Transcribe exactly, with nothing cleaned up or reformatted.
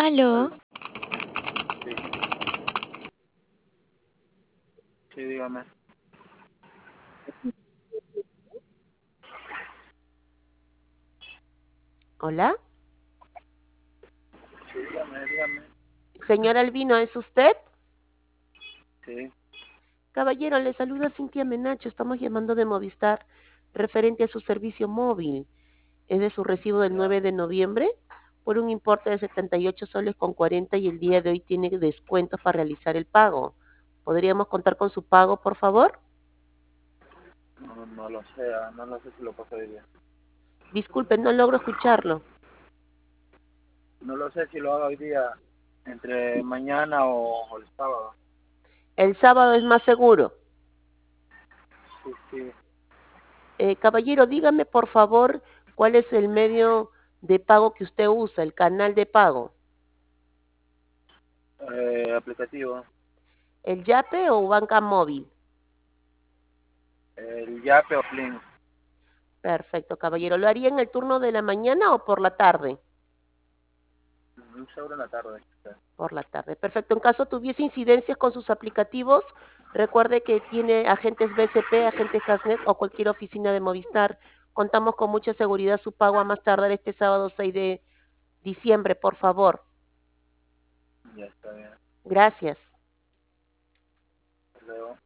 Aló, Aló, sí, sí, dígame. Hola, Sí, dígame, dígame. señor Albino, ¿es usted? Sí, Caballero, le saluda Cintia Menacho. Estamos llamando de Movistar referente a su servicio móvil. Es de su recibo del ya. nueve de noviembre por un importe de setenta y ocho soles con cuarenta y el día de hoy tiene descuentos para realizar el pago. ¿Podríamos contar con su pago, por favor? No, no lo sé, ah, no lo sé si lo paso hoy día. Disculpe, no logro escucharlo. No lo sé si lo hago hoy día, entre mañana o, o el sábado. El sábado es más seguro. Sí, sí. Eh, caballero, dígame, por favor, cuál es el medio de pago que usted usa, el canal de pago. Eh, aplicativo. ¿El Yape o banca móvil? El Yape o Plin. Perfecto, caballero. ¿Lo haría en el turno de la mañana o por la tarde? Un seguro en la tarde. Por la tarde. Perfecto. En caso tuviese incidencias con sus aplicativos, recuerde que tiene agentes B C P, agentes Hasnet o cualquier oficina de Movistar. Contamos con mucha seguridad su pago a más tardar este sábado seis de diciembre, por favor. Ya está bien. Gracias. Hasta luego.